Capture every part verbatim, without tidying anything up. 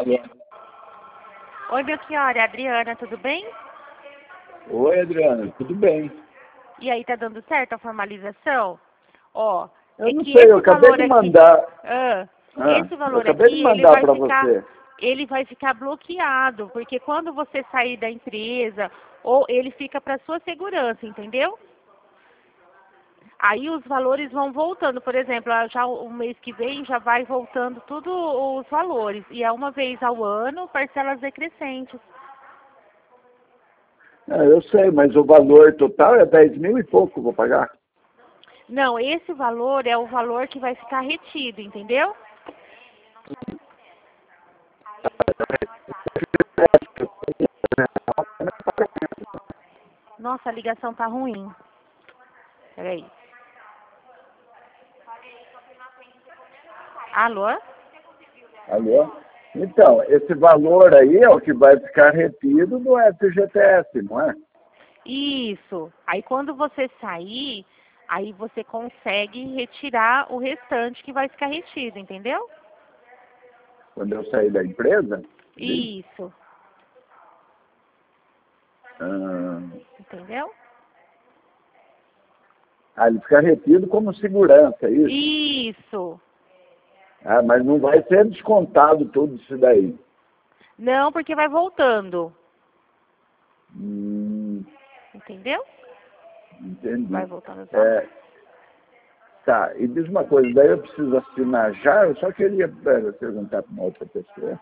Alô. Oi, Belchior, é a Adriana, tudo bem? Oi, Adriana, tudo bem? E aí, tá dando certo a formalização? Ó, Eu é não que sei, esse eu acabei valor de aqui, mandar. ah, Ah, esse eu valor acabei aqui, de ele mandar vai para ficar, você. ele vai ficar bloqueado, porque quando você sair da empresa, ou ele fica para sua segurança, entendeu? Aí os valores vão voltando, por exemplo, ah, já o mês que vem já vai voltando tudo os valores. E é uma vez ao ano, parcelas decrescentes. Ah, eu sei, mas o valor total é dez mil e pouco, vou pagar. Não, esse valor é o valor que vai ficar retido, entendeu? Nossa, a ligação tá ruim. Peraí. Alô? Alô? Então, esse valor aí é o que vai ficar retido no F G T S, não é? Isso. Aí quando você sair, aí você consegue retirar o restante que vai ficar retido, entendeu? Quando eu sair da empresa, Isso. ah, Entendeu? ah, ele fica retido como segurança, é isso? Isso. Ah, mas não vai ser descontado tudo isso daí. Não, porque vai voltando. Hum, Entendeu? entendi. Vai voltando os valores. É, tá, e diz uma coisa, daí eu preciso assinar já, eu só queria é, perguntar para uma outra pessoa.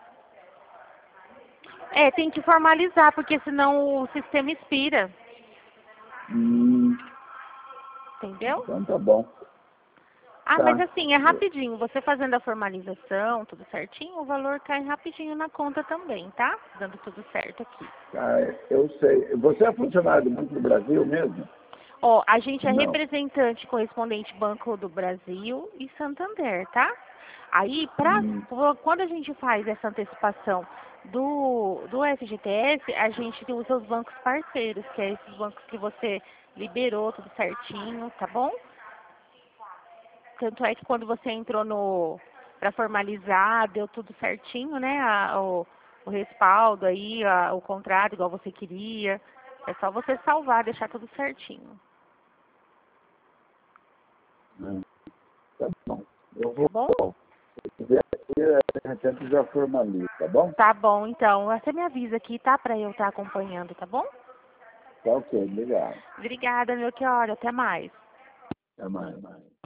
É, tem que formalizar, porque senão o sistema expira. Hum, Entendeu? então tá bom. Ah, mas Tá. assim, é rapidinho. Você fazendo a formalização, tudo certinho, o valor cai rapidinho na conta também, tá? Dando tudo certo aqui. Tá, eu sei. Você é funcionário do Banco do Brasil mesmo? Ó, a gente é Não. representante correspondente Banco do Brasil e Santander, tá? Aí, pra, Hum, quando a gente faz essa antecipação do, do F G T S, a gente usa os bancos parceiros, que é esses bancos que você liberou tudo certinho, tá bom? Tanto é que quando você entrou no para formalizar, deu tudo certinho, né? A, o, o respaldo aí, a, o contrato igual você queria. É só você salvar, deixar tudo certinho. hum, tá bom. Eu Tá vou, bom? se tiver aqui, a gente já formaliza, tá bom? Tá bom, então. Você me avisa aqui, tá? Pra eu estar acompanhando, tá bom? Tá ok, obrigado. Obrigada, meu que hora. Até mais. Até mais.